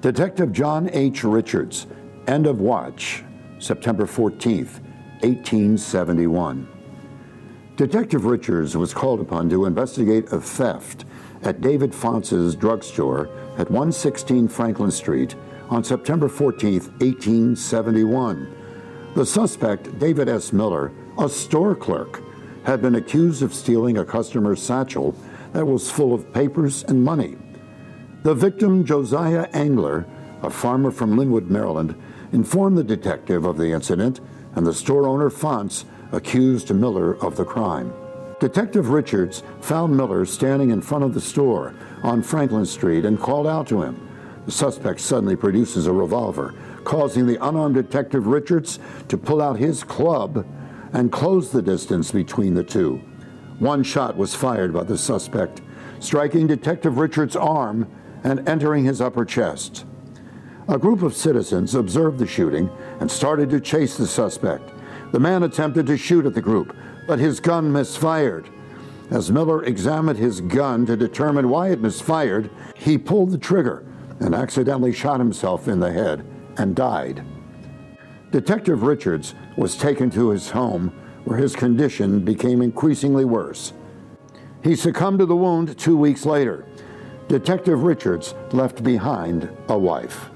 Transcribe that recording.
Detective John H. Richards, end of watch, September 14th, 1871. Detective Richards was called upon to investigate a theft at David Fonce's drugstore at 116 Franklin Street on September 14th, 1871. The suspect, David S. Miller, a store clerk, had been accused of stealing a customer's satchel that was full of papers and money. The victim, Josiah Angler, a farmer from Linwood, Maryland, informed the detective of the incident, and the store owner, Fonce, accused Miller of the crime. Detective Richards found Miller standing in front of the store on Franklin Street and called out to him. The suspect suddenly produces a revolver, causing the unarmed Detective Richards to pull out his club and close the distance between the two. One shot was fired by the suspect, striking Detective Richards' arm and entering his upper chest. A group of citizens observed the shooting and started to chase the suspect. The man attempted to shoot at the group, but his gun misfired. As Miller examined his gun to determine why it misfired, he pulled the trigger and accidentally shot himself in the head and died. Detective Richards was taken to his home, where his condition became increasingly worse. He succumbed to the wound 2 weeks later. Detective Richards left behind a wife.